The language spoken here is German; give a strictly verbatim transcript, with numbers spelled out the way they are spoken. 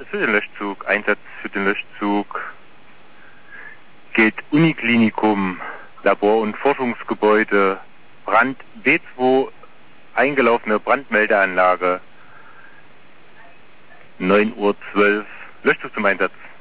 für den Löschzug. Einsatz für den Löschzug gilt Uniklinikum, Labor- und Forschungsgebäude, Brand B zwei, eingelaufene Brandmeldeanlage, neun Uhr zwölf, Löschzug zum Einsatz.